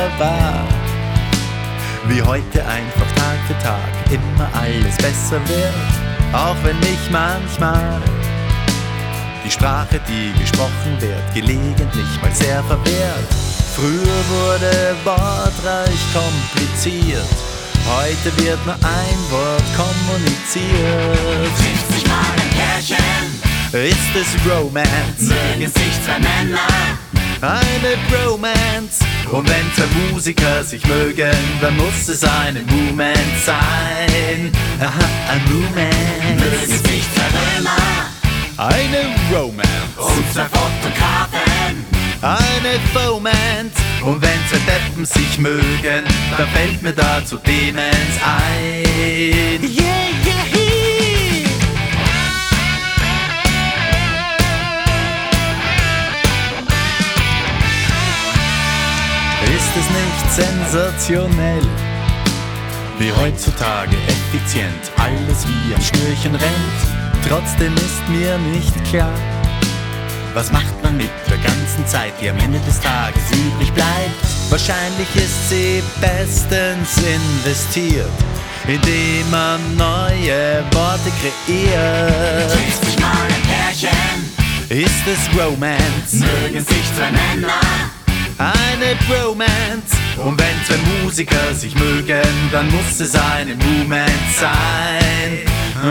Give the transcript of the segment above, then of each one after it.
war. Wie heute einfach Tag für Tag immer alles besser wird, auch wenn mich manchmal die Sprache, die gesprochen wird, gelegentlich mal sehr verwirrt. Früher wurde Wortreich kompliziert, heute wird nur ein Wort kommuniziert. Trifft sich mal ein Pärchen, Ist es Romance? mögen sich zwei Männer, Eine Bromance. Und wenn zwei Musiker sich mögen, dann muss es eine Moment sein. Aha, ein mögen Romance. sich zwei Römer Eine Romance. und zwei Fotografen. Eine Fomance. Und wenn zwei Deppen sich mögen, dann fällt mir dazu Demenz ein. Yeah, yeah, yeah. Ist es nicht sensationell, wie heutzutage effizient alles wie am Schnürchen rennt? Trotzdem ist mir nicht klar, was macht man mit der ganzen Zeit, die am Ende des Tages übrig bleibt? Wahrscheinlich ist sie bestens investiert, indem man neue Worte kreiert. Trifft sich mal ein Pärchen, Ist es Romance? mögen sich zwei Männer, Eine Bromance. Und wenn zwei Musiker sich mögen, dann muss es eine Moment sein.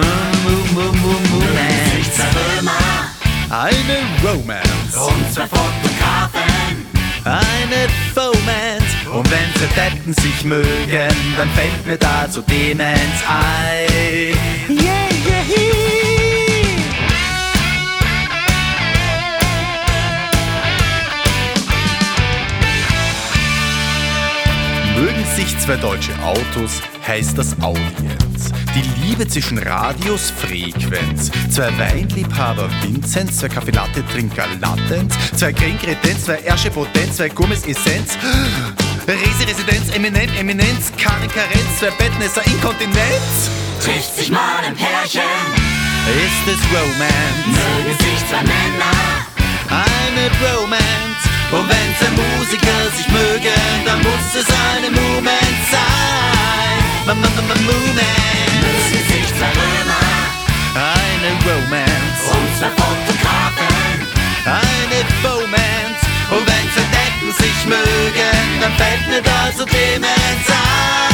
mögen sich Romance. zwei Römer Eine Romance. und zwei Fotografen. Eine Fomance. Und wenn zwei Deppen sich mögen, dann fällt mir dazu Demenz ein. Yeah, yeah, yeah. Mögen sich zwei deutsche Autos, heißt das Audienz. Die Liebe zwischen Radius, Frequenz. Zwei Weinliebhaber, Vinzenz. Zwei Kaffeelatte-Trinker, Latenz. Zwei Kringretenz, zwei Ersche Potenz. Zwei Gummis, Essenz. Resi-Residenz, Eminenz. Karin Karenz. Zwei Bettnässer, Inkontinenz. Trifft sich mal ein Pärchen, Ist es Romance? mögen sich zwei Männer, Eine Bromance. Und wenn zwei Musiker sich mögen, dann muss es eine Moment sein. Moment. mögen sich zwei Römer Eine Romance. und zwei Fotografen. Eine Fomance. Und wenn zwei Deppen sich mögen, dann fällt mir da so Demenz ein.